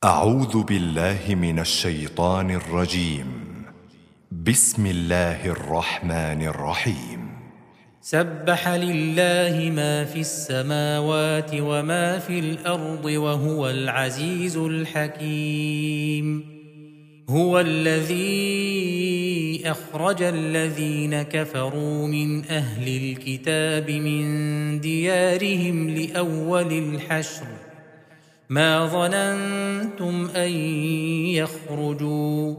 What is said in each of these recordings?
أعوذ بالله من الشيطان الرجيم. بسم الله الرحمن الرحيم. سبح لله ما في السماوات وما في الأرض وهو العزيز الحكيم. هو الذي أخرج الذين كفروا من أهل الكتاب من ديارهم لأول الحشر ما ظننتم أن يخرجوا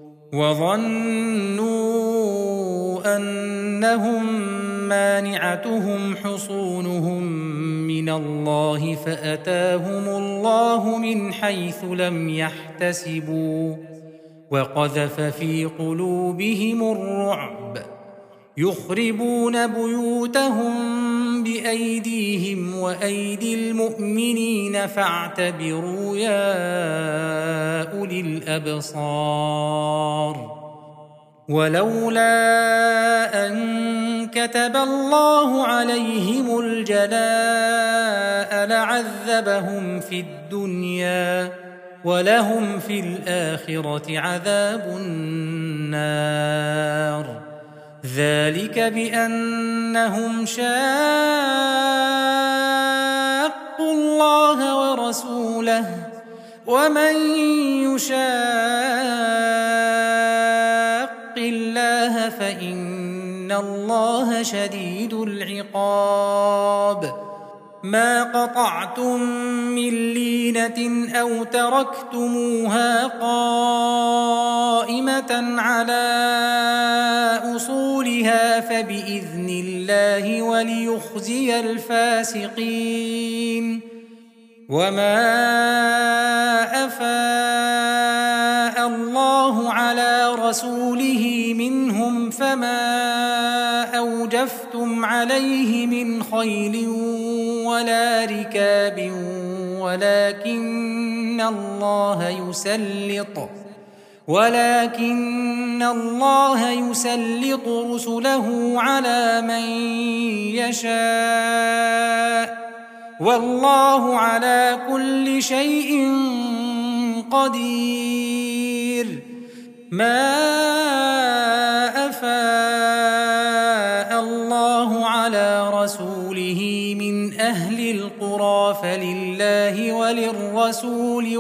وظنوا أنهم مانعتهم حصونهم من الله فأتاهم الله من حيث لم يحتسبوا وقذف في قلوبهم الرعب يخربون بيوتهم بأيديهم وأيدي المؤمنين فاعتبروا يا أولي الأبصار. ولولا أن كتب الله عليهم الجلاء لعذبهم في الدنيا ولهم في الآخرة عذاب النار. ذلك بأنهم شاقوا الله ورسوله ومن يشاق الله فإن الله شديد العقاب. ما قطعتم من لينة أو تركتموها قائمة على أصولها فبإذن الله وليخزي الفاسقين. وما أفاء الله على رسوله منهم فما أوجفتم عليه من خيل ولا ركاب ولكن الله يسلط رسله على من يشاء والله على كل شيء قدير. ما أفاء الله على رسوله من أهل القرى فلله وللرسول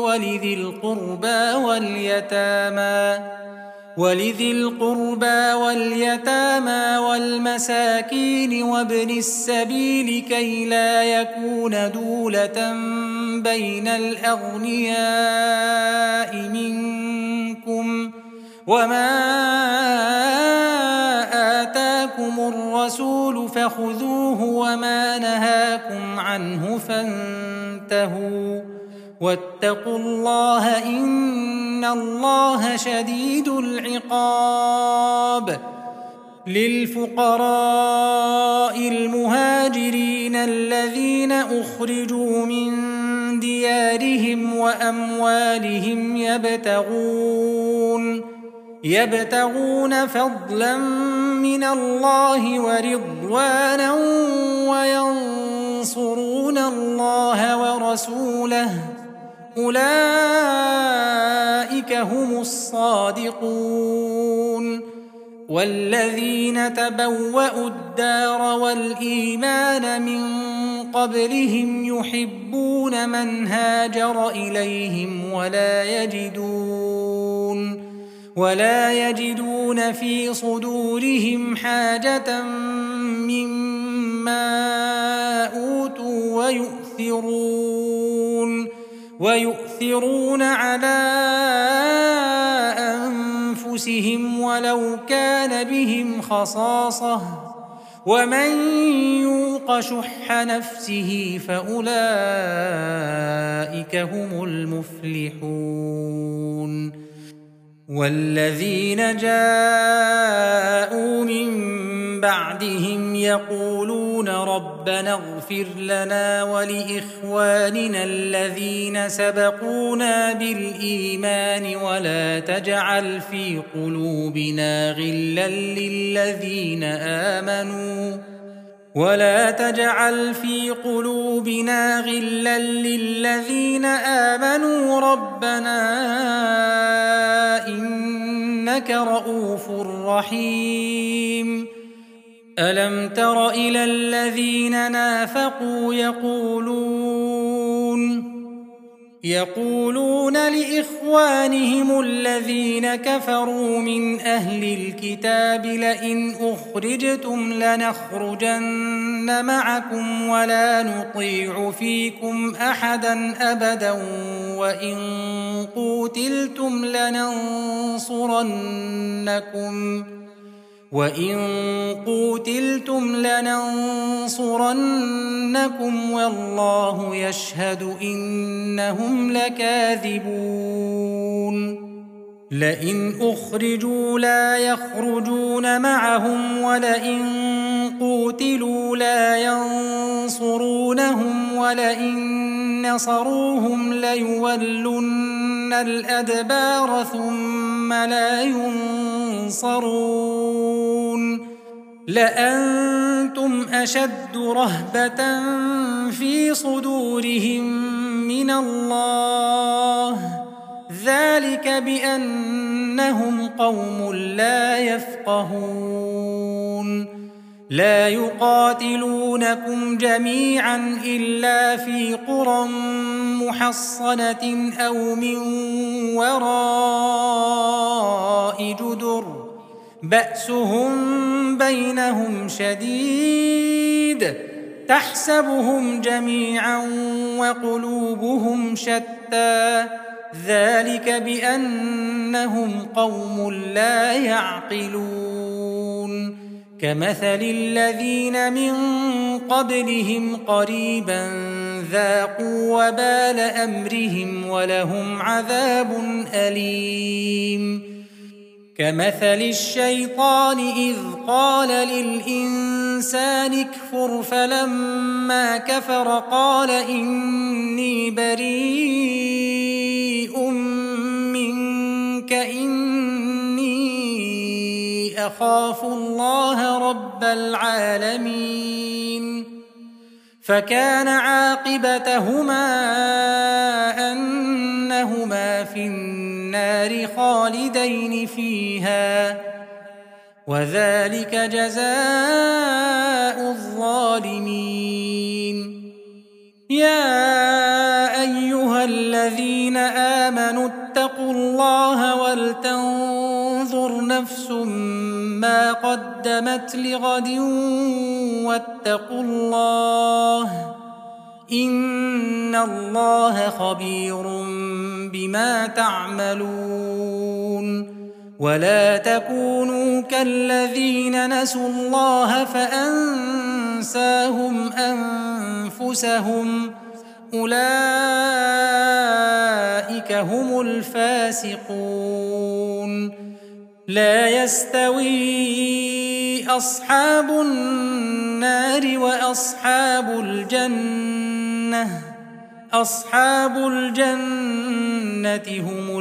ولذي القربى واليتامى والمساكين وابن السبيل كي لا يكون دولة بين الأغنياء منكم. وما آتاكم الرسول فخذوه وما نهاكم عنه فانتهوا واتقوا الله إن الله شديد العقاب. للفقراء المهاجرين الذين أخرجوا من ديارهم وأموالهم يبتغون فضلا من الله ورضوانا وينصرون الله ورسوله أولئك هم الصادقون. والذين تبوأوا الدار والإيمان من قبلهم يحبون من هاجر إليهم ولا يجدون في صدورهم حاجة مما أوتوا ويؤثرون على أنفسهم ولو كان بهم خصاصة ومن يوق شح نفسه فأولئك هم المفلحون. والذين جاءوا من بعدهم يقولون ربنا اغفر لنا ولإخواننا الذين سبقونا بالإيمان ولا تجعل في قلوبنا غلا للذين آمنوا ولا تجعل في قلوبنا غلا للذين آمنوا ربنا إنك رؤوف رحيم ألم تر إلى الذين نافقوا يقولون لإخوانهم الذين كفروا من أهل الكتاب لئن أخرجتم لنخرجن معكم ولا نطيع فيكم أحدا أبدا وإن قوتلتم لننصرنكم والله يشهد إنهم لكاذبون لئن أخرجوا لا يخرجون معهم ولئن قوتلوا لا ينصرونهم ولئن نصروهم ليولن الأدبار ثم لا ينصرون لأنتم أشد رهبة في صدورهم من الله ذلك بأنهم قوم لا يفقهون لا يقاتلونكم جميعا إلا في قرى محصنة أو من وراء جدر بأسهم بينهم شديد تحسبهم جميعا وقلوبهم شتى ذلك بأنهم قوم لا يعقلون كمثل الذين من قبلهم قريبا ذاقوا وبال أمرهم ولهم عذاب أليم كمثل الشيطان إذ قال للإنسان اكفر فلما كفر قال إني بريء منك إني أخاف الله رب العالمين فكان عاقبتهما أنهما في النار خالدين فيها وذلك جزاء الظالمين يا أيها الذين آمنوا اتقوا الله ولتنظر نفس ما قدمت لغد واتقوا الله إن الله خبير بما تعملون ولا تكونوا كالذين نسوا الله فأنساهم أنفسهم أولئك هم الفاسقون لا يستوي أصحاب النار وأصحاب الجنة أصحاب الجنة هم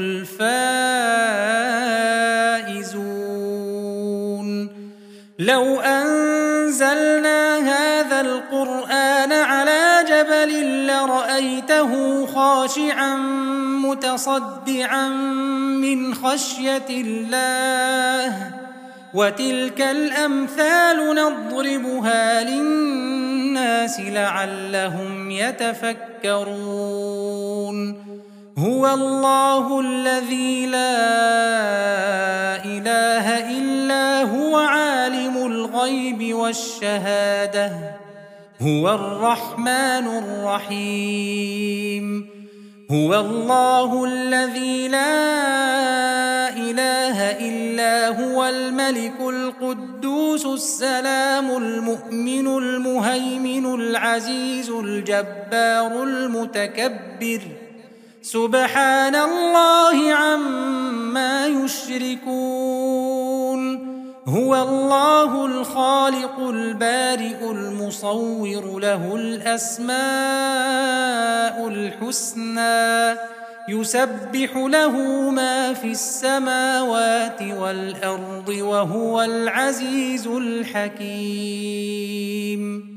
الفائزون لو أنزلنا هذا القرآن على جبل لرأيته خاشعا متصدعا من خشية الله وتلك الأمثال نضربها للناس لعلهم يتفكرون هو الله الذي لا إله إلا هو عالم الغيب والشهادة هو الرحمن الرحيم هو الله الذي لا إله إلا هو الملك القدوس السلام المؤمن المهيمن العزيز الجبار المتكبر سبحان الله عما يشركون هو الله الخالق البارئ المصور له الأسماء الحسنى يسبح له ما في السماوات والأرض وهو العزيز الحكيم